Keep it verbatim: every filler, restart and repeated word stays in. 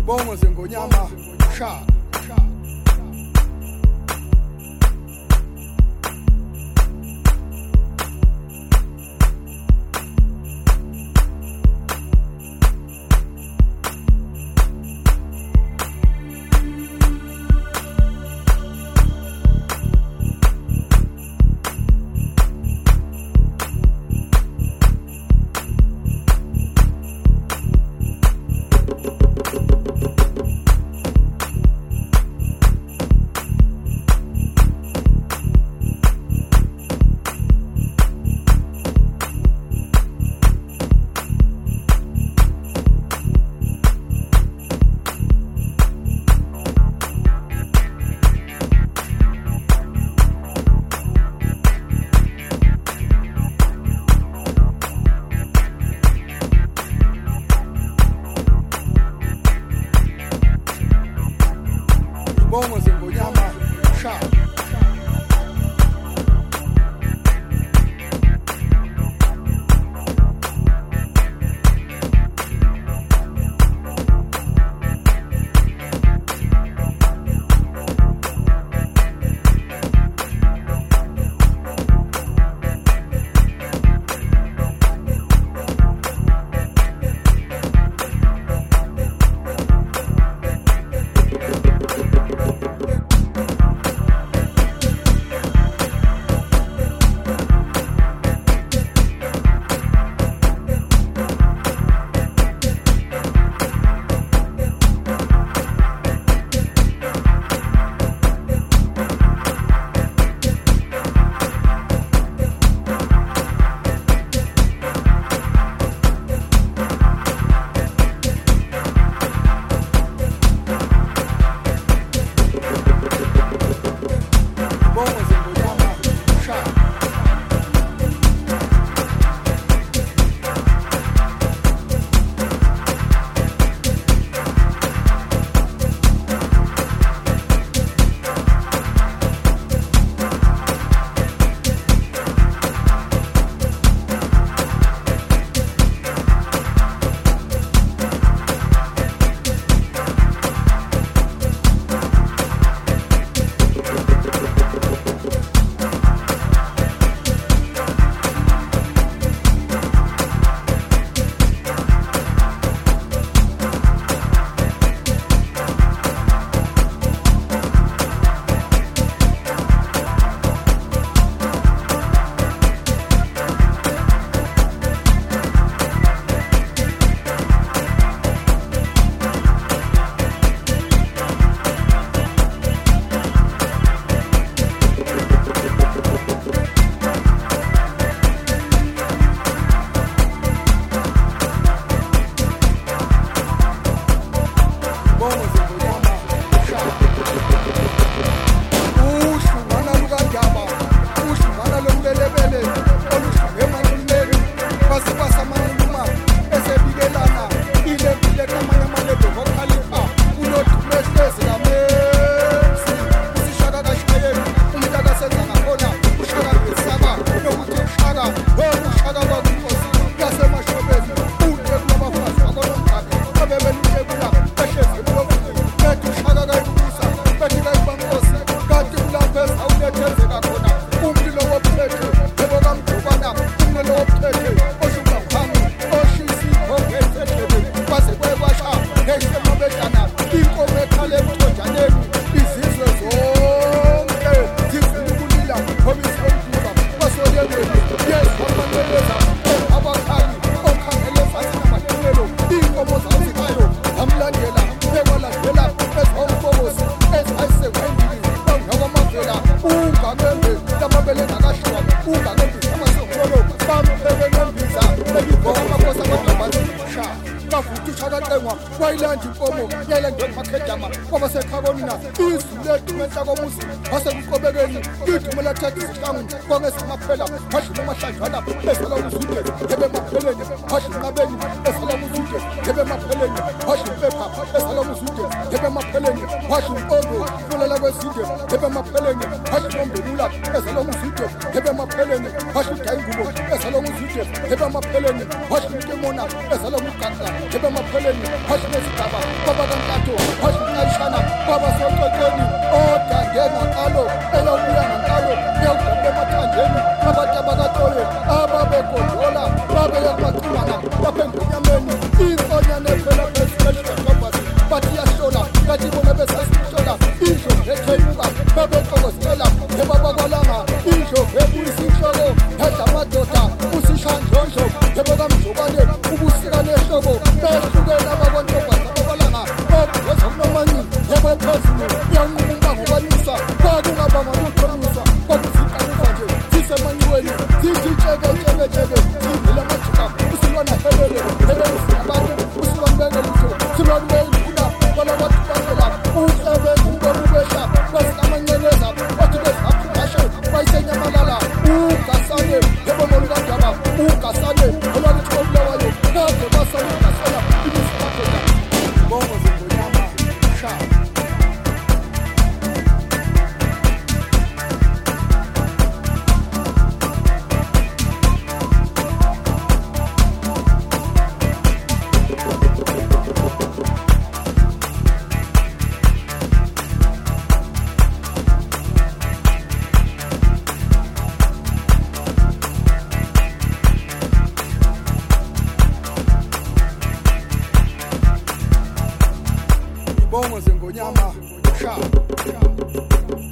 Bongo Zengonyama Sha. Bongo Zengonyama Sha. Wayland inkomo yayilande makhedama kwaba sekhabonina izule dumenta komuzi wasekuqobekeni idumela thatha isihlangu kwangesimaphela hadlula amahlanjana esala uzude ebe mapheleni hadlula qabeni esala uzude ebe mapheleni hadlula phepha esala uzude ebe mapheleni hadlula ondo kulela kweside ebe mapheleni hadlula ombelula esala uzude ebe mapheleni hadlula ingubo esala uzude ebe mapheleni hadlula kemona esala ukukanda ebe mapheleni hadlula isigaba baba kankana baba soxoxweni odande ngakalo elobuya ngakalo eyawudambe emathandeni abantu abakatoye ababegodola babeya kubacimana lapha emnyameni inkonyane phela phezulu bathi yahlola bathi bona besasihlola indlu etheluka babexokozela ebabakwalanga indlu ebuyisihloko yadla amadoda usishanjonjo ebakamzukane ubusika nehlobo behlukela abakwantombazana abakwalanga bakuwezokunomani yabaphezulu yanqumba ngokwanisa kwakungabanga luthoniswa kwakuziqalusa nje zisemanyiweni zithi tsheketsheketsheke zindlela amajika usilwana helele helele abantu usilwanibeke lutho silwanibeke Bongo zengonyama sha